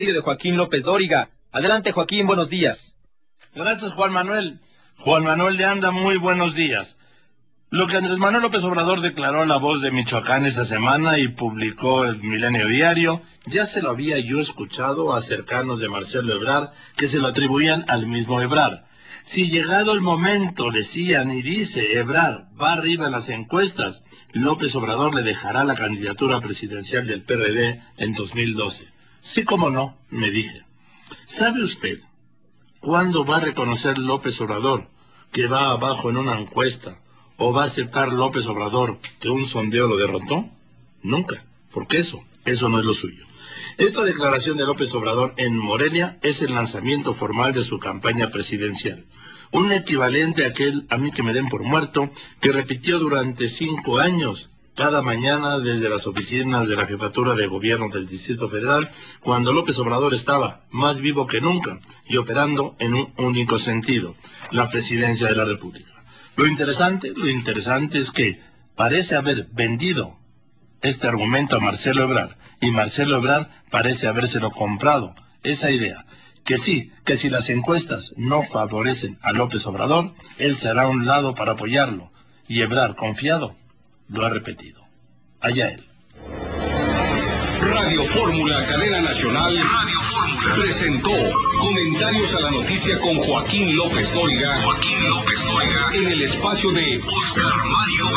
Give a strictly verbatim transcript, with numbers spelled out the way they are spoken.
de Joaquín López Dóriga. Adelante, Joaquín, buenos días. Gracias, Juan Manuel. Juan Manuel de Anda, muy buenos días. Lo que Andrés Manuel López Obrador declaró a La Voz de Michoacán esta semana y publicó el Milenio Diario, ya se lo había yo escuchado a cercanos de Marcelo Ebrard que se lo atribuían al mismo Ebrard. Si llegado el momento, decían y dice Ebrard, va arriba en las encuestas, López Obrador le dejará la candidatura presidencial del P R D en dos mil doce. Sí, cómo no, me dije. ¿Sabe usted cuándo va a reconocer López Obrador que va abajo en una encuesta? ¿O va a aceptar López Obrador que un sondeo lo derrotó? Nunca, porque eso, eso no es lo suyo. Esta declaración de López Obrador en Morelia es el lanzamiento formal de su campaña presidencial. Un equivalente a aquel a mí que me den por muerto, que repitió durante cinco años, cada mañana desde las oficinas de la Jefatura de Gobierno del Distrito Federal, cuando López Obrador estaba más vivo que nunca y operando en un único sentido, la presidencia de la República. Lo interesante, lo interesante es que parece haber vendido este argumento a Marcelo Ebrard, y Marcelo Ebrard parece habérselo comprado, esa idea, que sí, que si las encuestas no favorecen a López Obrador, él se hará a un lado para apoyarlo, y Ebrard, confiado, lo ha repetido. Allá él. Radio Fórmula, cadena nacional, Radio Fórmula, presentó Comentarios a la Noticia con Joaquín López Dóriga, Joaquín López Dóriga, en el espacio de Oscar Mario